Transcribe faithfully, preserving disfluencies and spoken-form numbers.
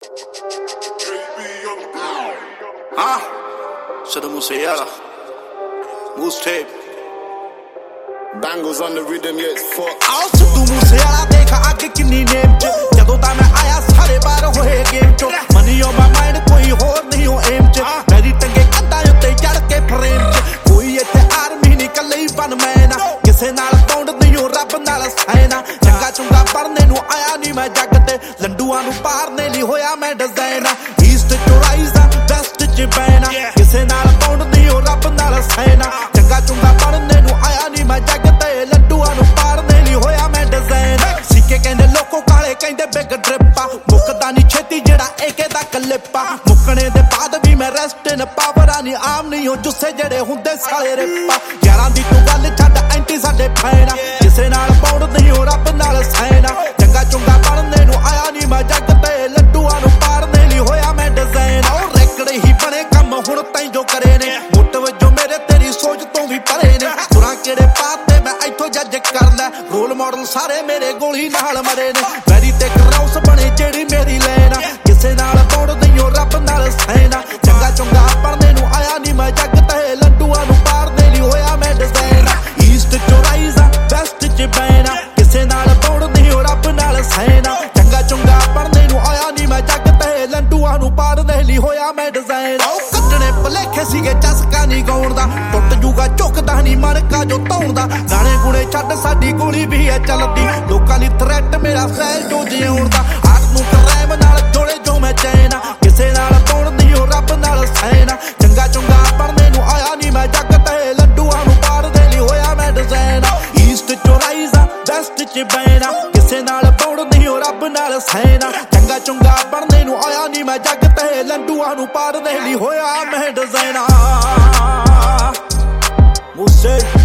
Huh? Shoulda Musiala. Moose tape. Bangles on the rhythm, yeah, it's fucked. आओ सिद्धू मूसेवाला देख आगे किन्नी name च जदों दा मैं आया सारे बार होए गेम चो मनी ऑन माय माइंड कोई होर नहीं हो एम च मेरी टंगे कंधा उत्ते चढ़ के फ्रेम च कोई इत्थे आर्मी नहीं कल्ले ही वन मैन किसे नाल पौंड नहीं हो रब नाल साइना चंगा चुंगा पढ़ने नू आया नहीं मैं जग ते लंडूआं नू पारने लई होया मैं डिजाइन ईस्ट चो राइज वेस्ट च बैना किसे नाल पौंड नहीं हो रब नाल साइना चंगा चुंगा पढ़ने नू आया नहीं मैं जग लड्डूआं नू पारने लई होया मैं डिजाइन सिक्के कहंदे लोको काले कहंदे बिग ड्रिपा मुकदा नहीं छेती जेड़ा एके दा कलिपा मुकने दे बाद भी मैं रेस्ट इन पावर आनी आम नहीं हो जुस्से जेड़े हुंदे साले रिपा यारां दी तू गल छड्ड एंटी साडे फैना किसे नाल पौड़ नहीं हो रब नाल सैना चंगा चुंगा पढ़ने नू आया नहीं मैं जग ते लड्डूआं नू पारने लई होया मैं डिजाइन ओ रेकड़ ही बने काम हुण तैं जो करे ने मुੱਟ वजो मेरे तेरी सोच तो भी परे ने तुरां केड़े पाते जज कर लै रोल मॉडल सारे मेरे गोली नाल मरे ने वैरी ते कराउस बने जेड़ी मेरी लैना किसे नाल पौड़ नहीं रब नाल सैना चंगा चुंगा पढ़ने नू आया नहीं मैं जग ते लड्डूआं नू पारने लई होया मैं डिजाइन ईस्ट चो राइज वेस्ट च बैना किसे नाल पौड़ नहीं रब नाल सैना चंगा चुंगा पढ़ने नू आया नहीं मैं जग ते लड्डूआं नू पारने लई होया मैं डिजाइन ओ कटने भलेखे सीगे चसका नहीं गाउण दा टुੱਟ जूगा झुकदा नहीं मन का जो धौण दा गाने गुणे छड्ड साडी गोली भी है चलदी लोकां दी थ्रैट मेरा फैल जो जिउण दा आग नू करैम नाल जोड़े जो मैं चैना किसे नाल पौड़ नहीं हो रब नाल सैना चंगा चुंगा पढ़ने नू आया नहीं मैं जग ते लड्डूआं नू पारने लई होया मैं डिजाइन ईस्ट चो राइज वेस्ट च बैना किसे नाल पौड़ नहीं हो रब नाल सैना चंगा चुंगा पढ़ने नू आया नहीं मैं जग ते लड्डूआं नू पारने लई होया मैं डिजाइन Music